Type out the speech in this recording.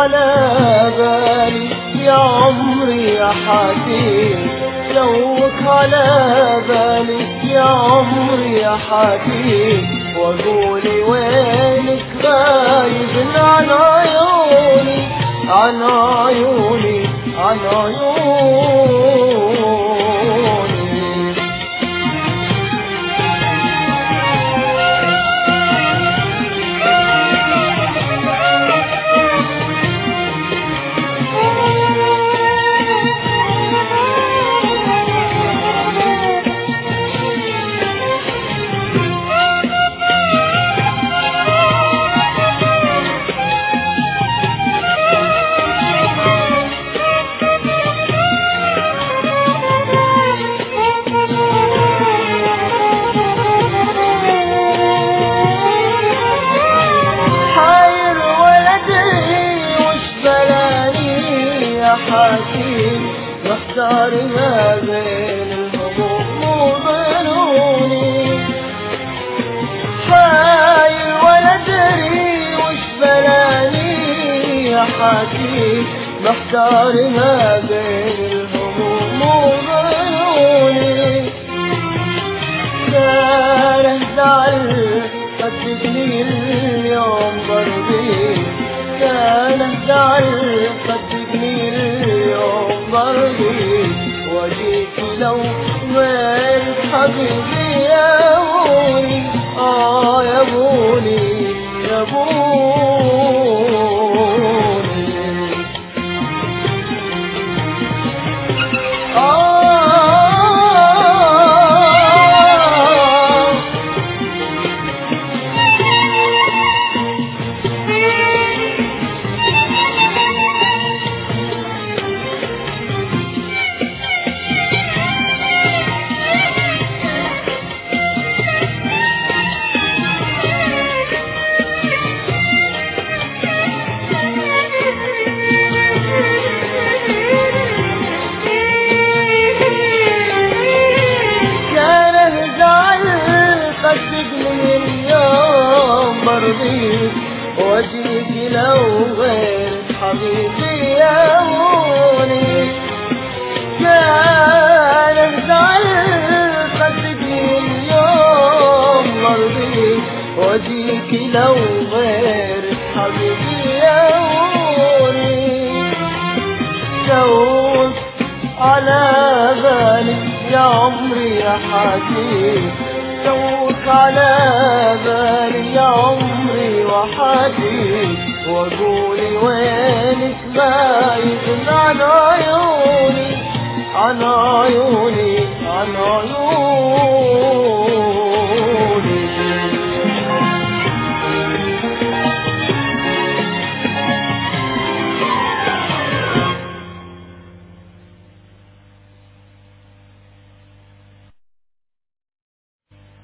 على بالي يا عمري يا حكيم، جوك على بالي يا عمري يا حكيم، وقولي وينك غايب عن عيوني عن عيوني عن عيوني. حكيم محتار ما بين الهموم وظنوني، حاير ولا ادري وش بلاني يا حكيم، محتار ما بين الهموم وظنوني. كان زعل صدقني اليوم ضربي، كان زعل صدقني اليوم ضربي، وجيت لو غير حبيبي يا بوني يا بوني يا بوني. صدقني اليوم برضيك، وجيك لو غير حبيبي يا بوني. كان زعل صدقني اليوم برضيك، وجيك لو غير حبيبي يا بوني. جوك على بالي يا عمري يا حكيم، جوك على بالي يا عمري وحكيم، وقولي وينك غايب عن عيوني عن عيوني عن عيوني.